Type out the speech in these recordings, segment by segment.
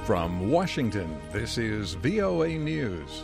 From Washington, this is VOA News.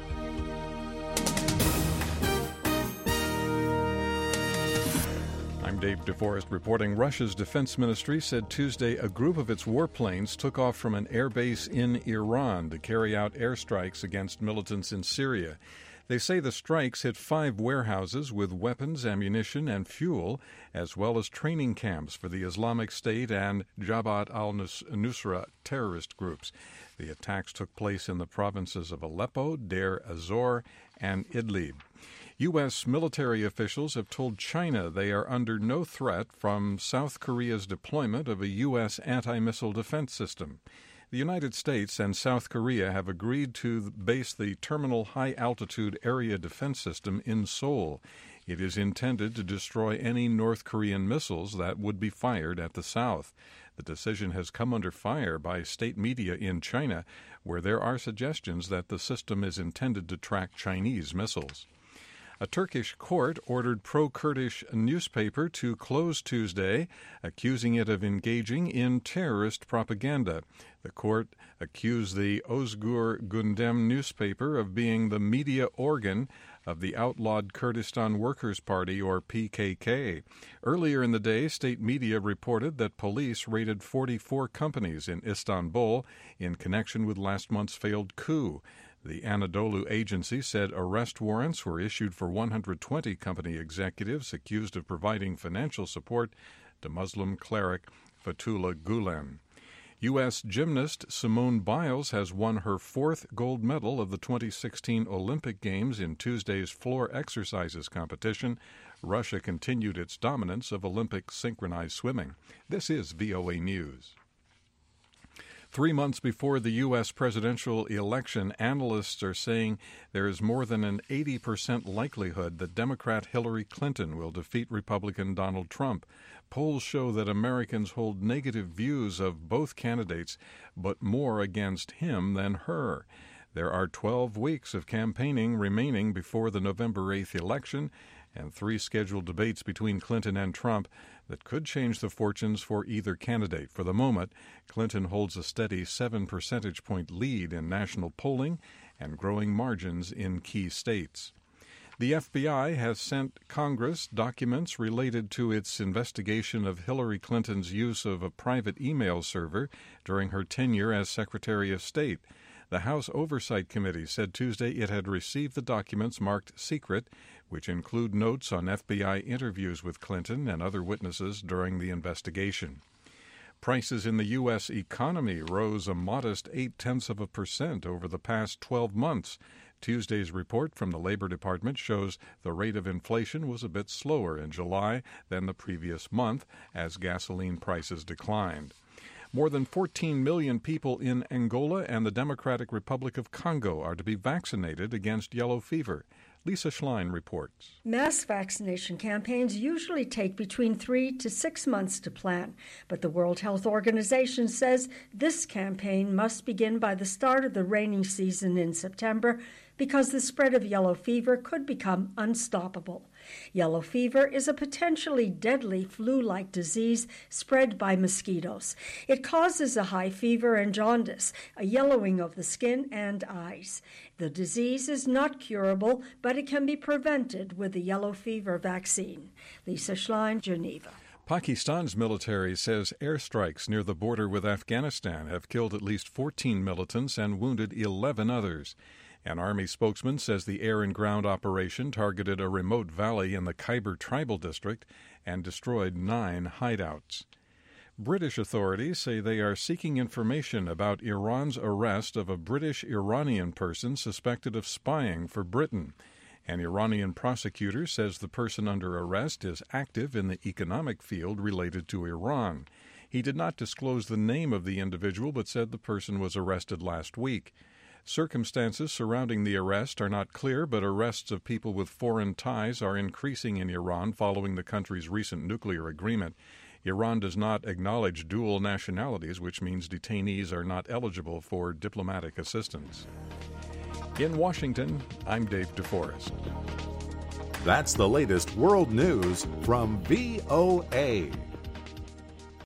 I'm Dave DeForest reporting. Russia's defense ministry said Tuesday a group of its warplanes took off from an airbase in Iran to carry out airstrikes against militants in Syria. They say the strikes hit 5 warehouses with weapons, ammunition, and fuel, as well as training camps for the Islamic State and Jabhat al-Nusra terrorist groups. The attacks took place in the provinces of Aleppo, Deir ez-Zor, and Idlib. U.S. military officials have told China they are under no threat from South Korea's deployment of a U.S. anti-missile defense system. The United States and South Korea have agreed to base the Terminal High Altitude Area Defense System in Seoul. It is intended to destroy any North Korean missiles that would be fired at the South. The decision has come under fire by state media in China, where there are suggestions that the system is intended to track Chinese missiles. A Turkish court ordered pro-Kurdish newspaper to close Tuesday, accusing it of engaging in terrorist propaganda. The court accused the Özgür Gündem newspaper of being the media organ of the outlawed Kurdistan Workers' Party, or PKK. Earlier in the day, state media reported that police raided 44 companies in Istanbul in connection with last month's failed coup. The Anadolu agency said arrest warrants were issued for 120 company executives accused of providing financial support to Muslim cleric Fethullah Gulen. U.S. gymnast Simone Biles has won her 4th gold medal of the 2016 Olympic Games in Tuesday's floor exercises competition. Russia continued its dominance of Olympic synchronized swimming. This is VOA News. 3 months before the U.S. presidential election, analysts are saying there is more than an 80% likelihood that Democrat Hillary Clinton will defeat Republican Donald Trump. Polls show that Americans hold negative views of both candidates, but more against him than her. There are 12 weeks of campaigning remaining before the November 8th election, and 3 scheduled debates between Clinton and Trump that could change the fortunes for either candidate. For the moment, Clinton holds a steady 7 percentage point lead in national polling and growing margins in key states. The FBI has sent Congress documents related to its investigation of Hillary Clinton's use of a private email server during her tenure as Secretary of State. The House Oversight Committee said Tuesday it had received the documents marked secret, which include notes on FBI interviews with Clinton and other witnesses during the investigation. Prices in the U.S. economy rose a modest 0.8% over the past 12 months. Tuesday's report from the Labor Department shows the rate of inflation was a bit slower in July than the previous month as gasoline prices declined. More than 14 million people in Angola and the Democratic Republic of Congo are to be vaccinated against yellow fever. Lisa Schlein reports. Mass vaccination campaigns usually take between 3 to 6 months to plan, but the World Health Organization says this campaign must begin by the start of the rainy season in September because the spread of yellow fever could become unstoppable. Yellow fever is a potentially deadly flu-like disease spread by mosquitoes. It causes a high fever and jaundice, a yellowing of the skin and eyes. The disease is not curable, but it can be prevented with the yellow fever vaccine. Lisa Schlein, Geneva. Pakistan's military says airstrikes near the border with Afghanistan have killed at least 14 militants and wounded 11 others. An army spokesman says the air and ground operation targeted a remote valley in the Khyber tribal district and destroyed 9 hideouts. British authorities say they are seeking information about Iran's arrest of a British-Iranian person suspected of spying for Britain. An Iranian prosecutor says the person under arrest is active in the economic field related to Iran. He did not disclose the name of the individual but said the person was arrested last week. Circumstances surrounding the arrest are not clear, but arrests of people with foreign ties are increasing in Iran following the country's recent nuclear agreement. Iran does not acknowledge dual nationalities, which means detainees are not eligible for diplomatic assistance. In Washington, I'm Dave DeForest. That's the latest world news from VOA.